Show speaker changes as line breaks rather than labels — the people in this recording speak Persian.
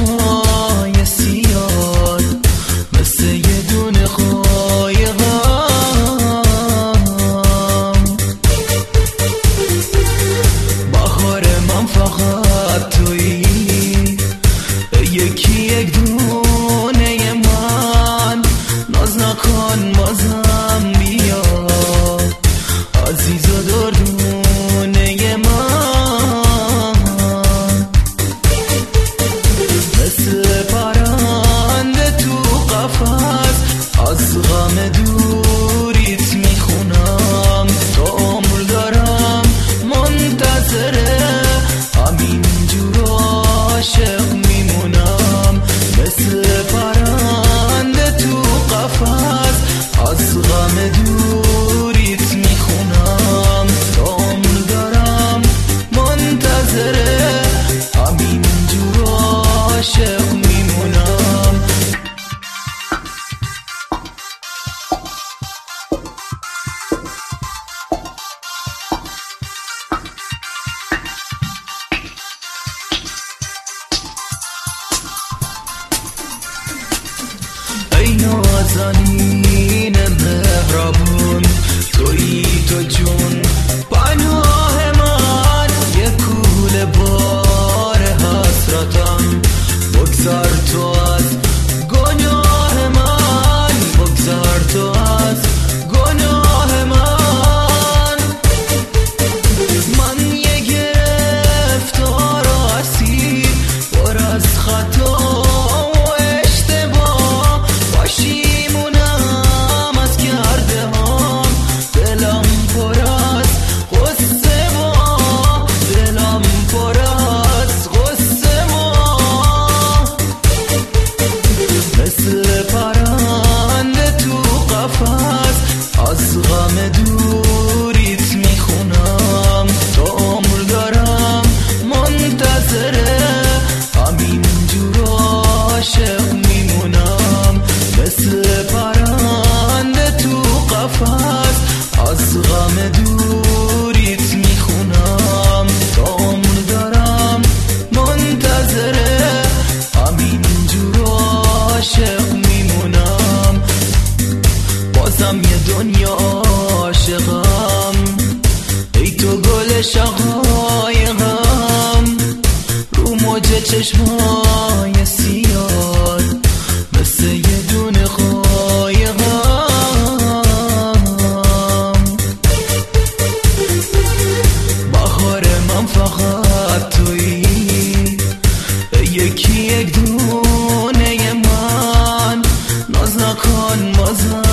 چشمای سیاه مثل یه دونه قایقم. بهار من فقط تویی، یکی یک دونه من، ناز نکن بازم بیا عزیز و دردونه من. مثل پرنده تو قفس از غم دوریت میخونم، تا عمر دارم منتظره همینجور عاشق میمونم. مثل پرنده تو قفس از غم دوریت میخونم، تا عمر دارم منتظره همینجور عاشق میمونم. ای نازنین مهربون، تویی تو جون پناه من، یه کوله بار حسرتم. بگذار تو از گناه من، بگذار تو از گناه من. من یه گرفتار و اسیر پر از خطا و اشتباه، پشیمونم از کرده هام. دلم پر از غصه و دلم پر از غصه و مثل پرنده تو قفس از غم دوریت میخونم، تا عمر دارم منتظره همینجور عاشق میمونم. مثل پرنده تو قفس از غم دوریت میخونم، تا عمر دارم منتظره همینجور عاشق میمونم. بازم یه دنیا عاشقم، ای تو گل شقایقم. رو موج چشمای سیاه مثل یه دونه قایقم. بهار من فقط تویی، یکی یک دونه من، ناز نکن بازم